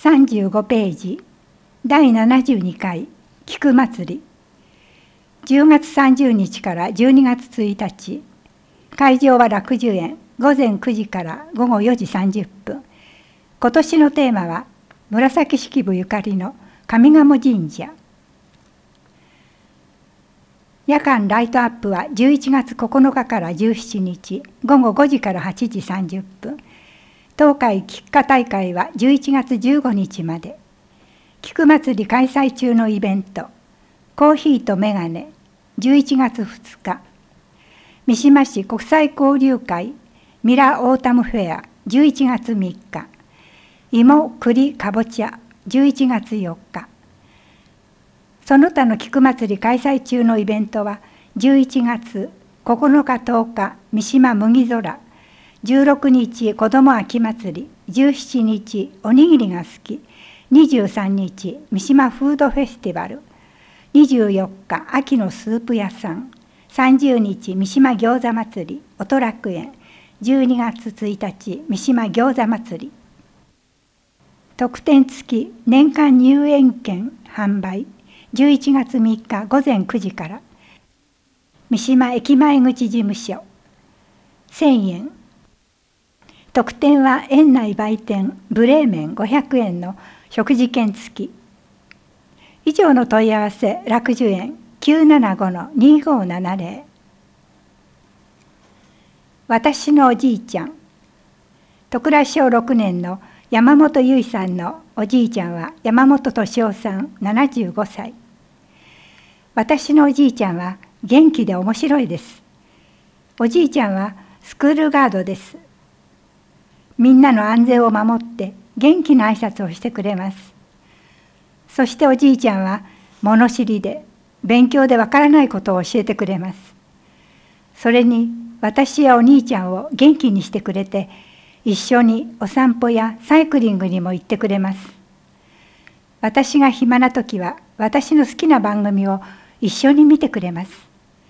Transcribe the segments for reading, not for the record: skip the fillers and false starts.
35ページ第72回菊祭り、10月30日から12月1日、会場は楽寿園、午前9時から午後4時30分。今年のテーマは紫式部ゆかりの上賀茂神社。夜間ライトアップは11月9日から17日午後5時から8時30分。東海菊花大会は11月15日まで。菊祭り開催中のイベント、コーヒーとメガネ、11月2日。三島市国際交流会ミラオータムフェア、11月3日。芋栗かぼちゃ、11月4日。その他の菊祭り開催中のイベントは11月9日10日三島麦空、16日子ども秋祭り、17日おにぎりが好き、23日三島フードフェスティバル、24日秋のスープ屋さん、30日三島餃子祭り音楽園、12月1日三島餃子祭り。特典付き年間入園券販売、11月3日午前9時から。三島駅前口事務所、1000円。特典は園内売店ブレーメン500円の食事券付き。以上の問い合わせ楽寿園 975-2570。 私のおじいちゃん、戸倉小6年の山本由衣さんのおじいちゃんは山本敏夫さん75歳。私のおじいちゃんは元気で面白いです。おじいちゃんはスクールガードです。みんなの安全を守って元気な挨拶をしてくれます。そしておじいちゃんは物知りで勉強でわからないことを教えてくれます。それに私やお兄ちゃんを元気にしてくれて、一緒にお散歩やサイクリングにも行ってくれます。私が暇な時は私の好きな番組を一緒に見てくれます。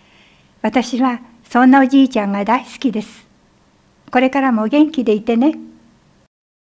私はそんなおじいちゃんが大好きです。これからも元気でいてね。